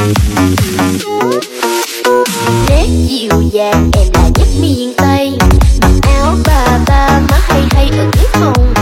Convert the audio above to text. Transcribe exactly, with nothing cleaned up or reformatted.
Nét dịu dàng em là nhất miền Tây, mặc áo bà ba má hay hay ở cái phòng.